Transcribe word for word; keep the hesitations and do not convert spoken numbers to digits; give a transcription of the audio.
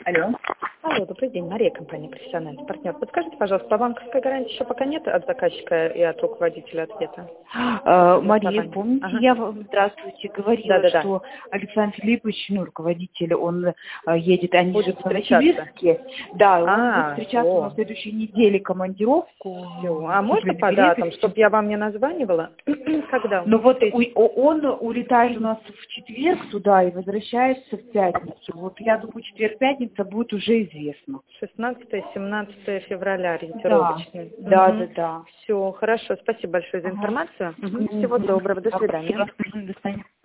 Алло. Алло, добрый день. Мария, компания «Профессиональный партнер». Подскажите, пожалуйста, по банковской гарантии еще пока нет от заказчика и от руководителя ответа? А, Мария, помните, Ага. я вам, здравствуйте, говорила, Да, да, да. что Александр Филиппович, ну, руководитель, он а, едет, они Будет живут в встречаться. Новосибирске. Да, он А, будет встречаться о. на следующей неделе командировку. Все. А можно Службе по датам, билеты, чтобы я вам не названивала? Когда он Ну вот встретится? у- он улетает у нас в четверг туда и возвращается в пятницу. Вот я думаю, четверг-пятница будет уже известно. шестнадцатое-семнадцатое февраля Да, ориентировочно. да, Угу. да, да. Все, хорошо. Спасибо большое за Ага. информацию. Угу. Всего Мгм. доброго. До свидания. Спасибо. До свидания.